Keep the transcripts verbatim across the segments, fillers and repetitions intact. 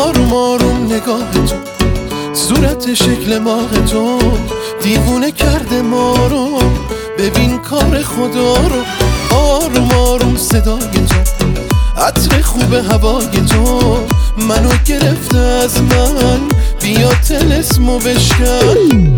آروم آروم نگاه تو، صورت شکل ماه تو دیوونه کرده ما رو. ببین کار خدا رو. آروم آروم صدای تو، عطر خوب هوای تو منو گرفته از من. بیا طلسمو بشکن.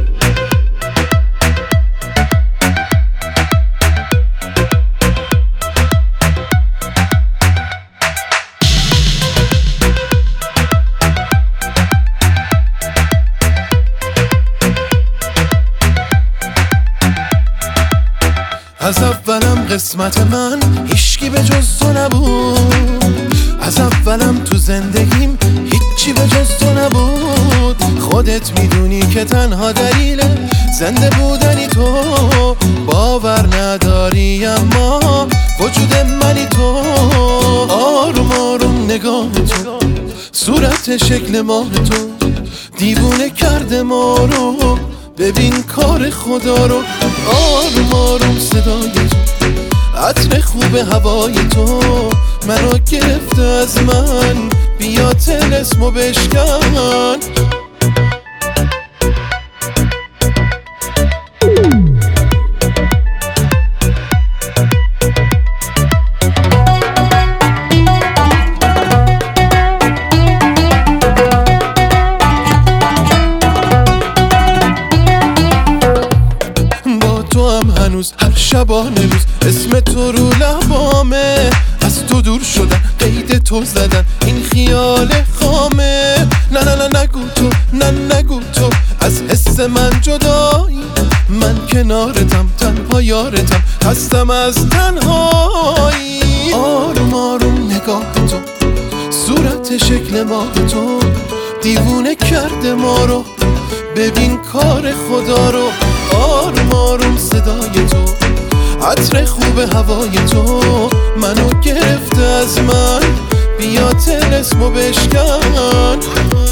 از اولم قسمت من هیچکی به جز تو نبود. از اولم تو زندگیم هیچی به جز تو نبود. خودت میدونی که تنها دلیل زنده بودنی تو. باور نداری اما وجود منی تو. آروم آروم نگاه تو، صورت شکل ماه تو دیوونه کرده ما رو. ببین کار خدا رو. آروم آروم صدای تو، عطر خوب هوای تو منو گرفته از من. بیا طلسمو بشکن. هنوز هر شبانه روز اسم تو رو لبامه. از تو دور شدن، قید تو زدن، این خیال خامه. نه نه نه نگو تو، نه نگو تو از حس من جدایی. من کنارتم، تنها یارتم، هستم از تنهایی. آروم آروم نگاه تو، صورت شکل ماه تو دیوونه کرده ما رو. ببین کار خدا رو. آروم آروم صدای تو، عطر خوب هوای تو منو گرفته از من. بیا طلسمو بشکن.